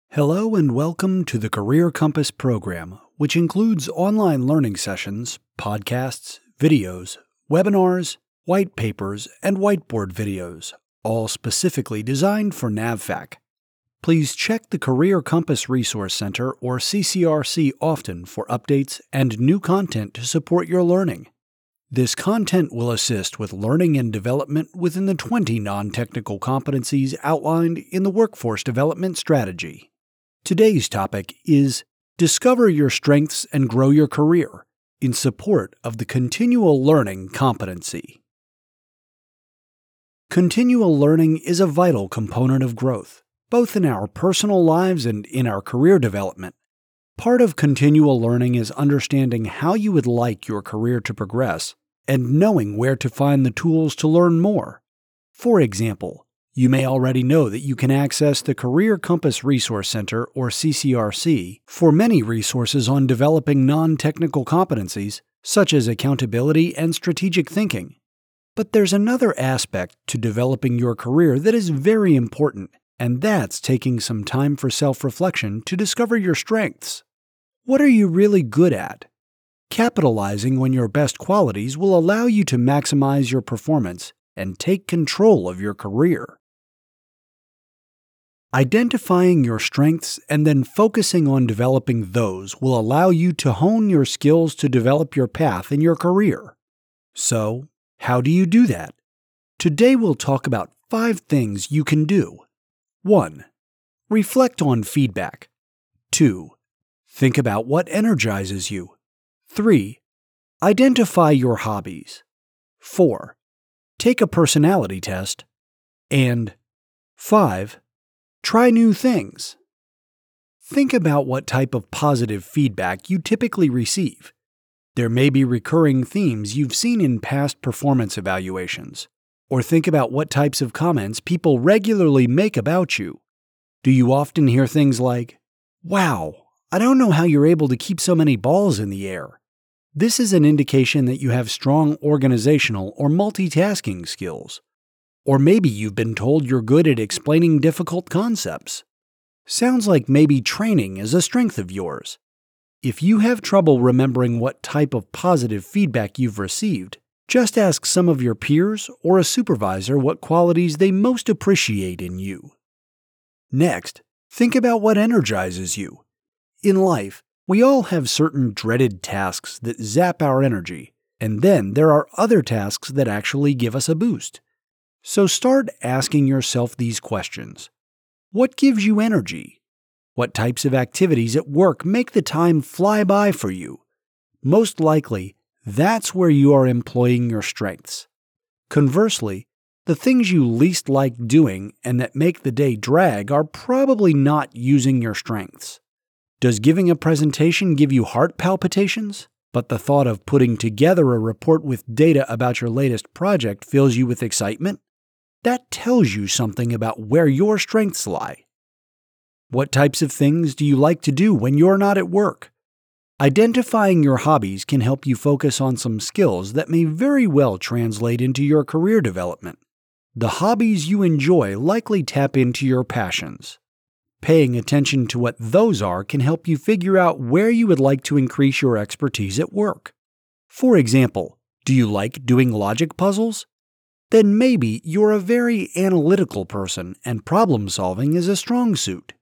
Hello and welcome to the Career Compass program, which includes online learning sessions, podcasts, videos, webinars, white papers, and whiteboard videos, all specifically designed for NAVFAC. Please check the Career Compass Resource Center or CCRC often for updates and new content to support your learning. This content will assist with learning and development within the 20 non-technical competencies outlined in the Workforce Development Strategy. Today's topic is Discover Your Strengths and Grow Your Career in support of the Continual Learning competency. Continual learning is a vital component of growth, both in our personal lives and in our career development. Part of continual learning is understanding how you would like your career to progress and knowing where to find the tools to learn more. For example, you may already know that you can access the Career Compass Resource Center, or CCRC, for many resources on developing non-technical competencies, such as accountability and strategic thinking. But there's another aspect to developing your career that is very important, and that's taking some time for self-reflection to discover your strengths. What are you really good at? Capitalizing on your best qualities will allow you to maximize your performance and take control of your career. Identifying your strengths and then focusing on developing those will allow you to hone your skills to develop your path in your career. So, how do you do that? Today we'll talk about 5 things you can do. 1. Reflect on feedback. 2. Think about what energizes you. 3. Identify your hobbies. 4. Take a personality test. And 5. Try new things. Think about what type of positive feedback you typically receive. There may be recurring themes you've seen in past performance evaluations, or think about what types of comments people regularly make about you. Do you often hear things like, "Wow, I don't know how you're able to keep so many balls in the air"? This is an indication that you have strong organizational or multitasking skills. Or maybe you've been told you're good at explaining difficult concepts. Sounds like maybe training is a strength of yours. If you have trouble remembering what type of positive feedback you've received, just ask some of your peers or a supervisor what qualities they most appreciate in you. Next, think about what energizes you. In life, we all have certain dreaded tasks that zap our energy, and then there are other tasks that actually give us a boost. So start asking yourself these questions. What gives you energy? What types of activities at work make the time fly by for you? Most likely, that's where you are employing your strengths. Conversely, the things you least like doing and that make the day drag are probably not using your strengths. Does giving a presentation give you heart palpitations? But the thought of putting together a report with data about your latest project fills you with excitement? That tells you something about where your strengths lie. What types of things do you like to do when you're not at work? Identifying your hobbies can help you focus on some skills that may very well translate into your career development. The hobbies you enjoy likely tap into your passions. Paying attention to what those are can help you figure out where you would like to increase your expertise at work. For example, do you like doing logic puzzles? Then maybe you're a very analytical person and problem solving is a strong suit.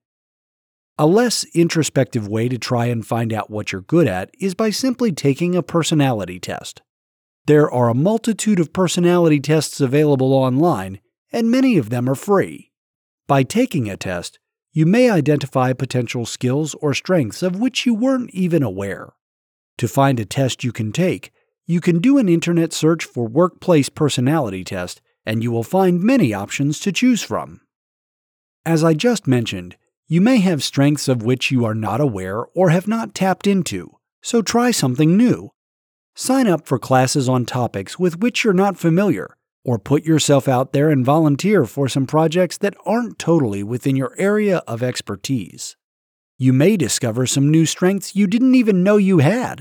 A less introspective way to try and find out what you're good at is by simply taking a personality test. There are a multitude of personality tests available online, and many of them are free. By taking a test, you may identify potential skills or strengths of which you weren't even aware. To find a test you can take, you can do an internet search for Workplace Personality Test, and you will find many options to choose from. As I just mentioned, you may have strengths of which you are not aware or have not tapped into, so try something new. Sign up for classes on topics with which you're not familiar, or put yourself out there and volunteer for some projects that aren't totally within your area of expertise. You may discover some new strengths you didn't even know you had.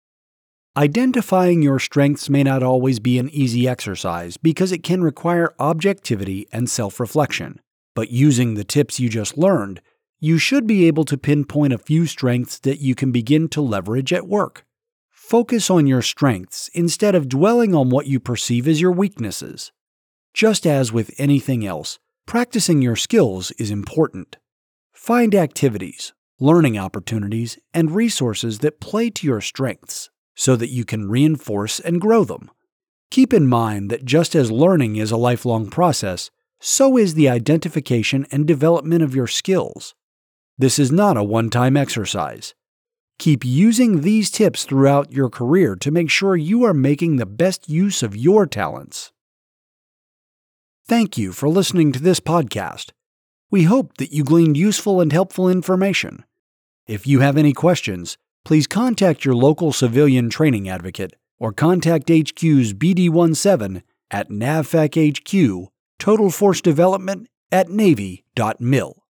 Identifying your strengths may not always be an easy exercise because it can require objectivity and self-reflection, but using the tips you just learned, you should be able to pinpoint a few strengths that you can begin to leverage at work. Focus on your strengths instead of dwelling on what you perceive as your weaknesses. Just as with anything else, practicing your skills is important. Find activities, learning opportunities, and resources that play to your strengths so that you can reinforce and grow them. Keep in mind that just as learning is a lifelong process, so is the identification and development of your skills. This is not a one-time exercise. Keep using these tips throughout your career to make sure you are making the best use of your talents. Thank you for listening to this podcast. We hope that you gleaned useful and helpful information. If you have any questions, please contact your local civilian training advocate or contact HQ's BD17 at NAVFAC HQ, Total Force Development at Navy.mil.